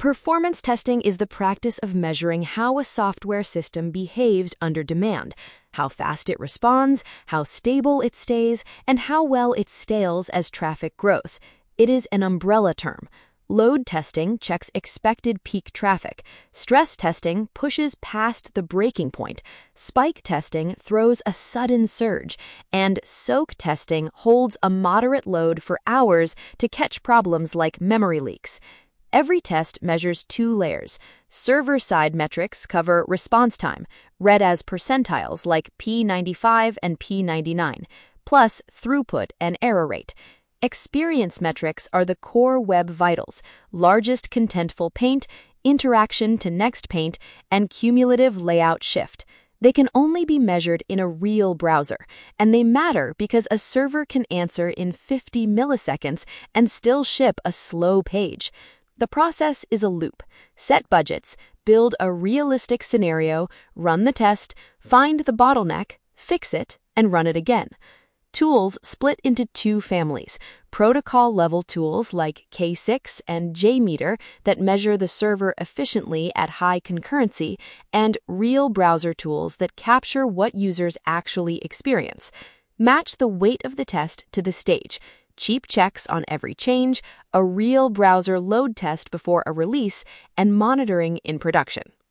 Performance testing is the practice of measuring how a software system behaves under demand, how fast it responds, how stable it stays, and how well it scales as traffic grows. It is an umbrella term. Load testing checks expected peak traffic. Stress testing pushes past the breaking point. Spike testing throws a sudden surge. And soak testing holds a moderate load for hours to catch problems like memory leaks. Every test measures two layers. Server-side metrics cover response time, read as percentiles like P95 and P99, plus throughput and error rate. Experience metrics are the core web vitals: largest contentful paint, interaction to next paint, and cumulative layout shift. They can only be measured in a real browser, and they matter because a server can answer in 50 milliseconds and still ship a slow page. The process is a loop. Set budgets, build a realistic scenario, run the test, find the bottleneck, fix it, and run it again. Tools split into two families: protocol-level tools like K6 and JMeter that measure the server efficiently at high concurrency, and real browser tools that capture what users actually experience. Match the weight of the test to the stage: cheap checks on every change, a real browser load test before a release, and monitoring in production.